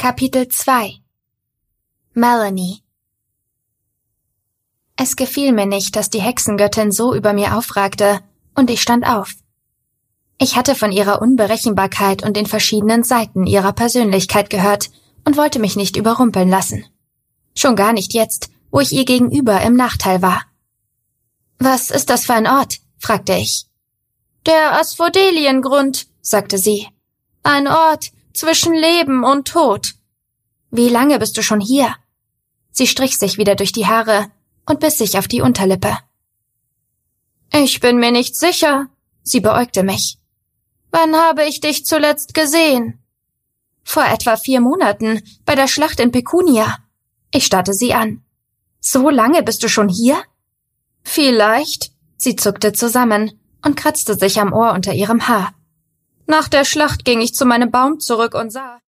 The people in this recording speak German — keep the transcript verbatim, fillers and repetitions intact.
Kapitel zwei. Melanie. Es gefiel mir nicht, dass die Hexengöttin so über mir aufragte, und ich stand auf. Ich hatte von ihrer Unberechenbarkeit und den verschiedenen Seiten ihrer Persönlichkeit gehört und wollte mich nicht überrumpeln lassen. Schon gar nicht jetzt, wo ich ihr gegenüber im Nachteil war. »Was ist das für ein Ort?« fragte ich. »Der Asphodeliengrund«, sagte sie. »Ein Ort zwischen Leben und Tod.« »Wie lange bist du schon hier?« Sie strich sich wieder durch die Haare und biss sich auf die Unterlippe. »Ich bin mir nicht sicher«, sie beäugte mich. »Wann habe ich dich zuletzt gesehen?« »Vor etwa vier Monaten, bei der Schlacht in Pecunia.« Ich starrte sie an. »So lange bist du schon hier?« »Vielleicht«, sie zuckte zusammen und kratzte sich am Ohr unter ihrem Haar. »Nach der Schlacht ging ich zu meinem Baum zurück und sah...«